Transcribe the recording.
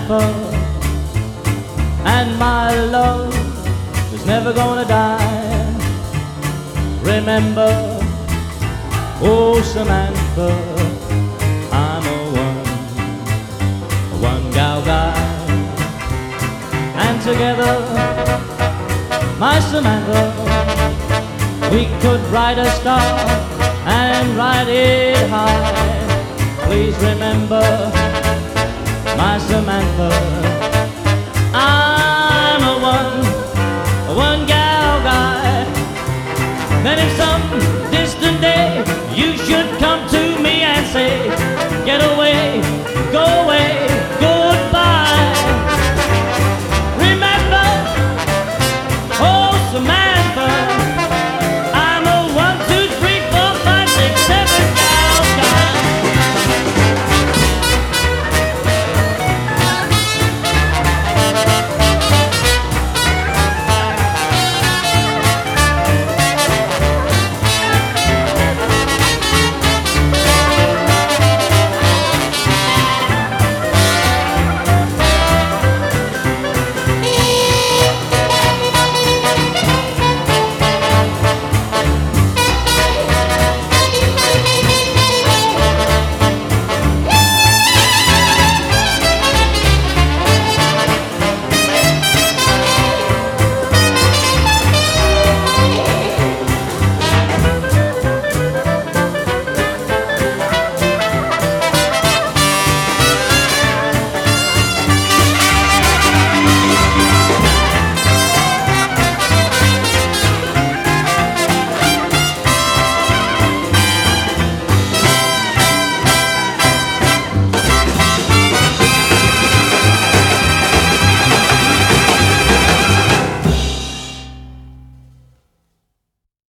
Samantha, and my love is never gonna die. Remember, oh Samantha, I'm a one gal guy. And together, my Samantha, we could ride a star and ride it high. Please remember, my Samantha,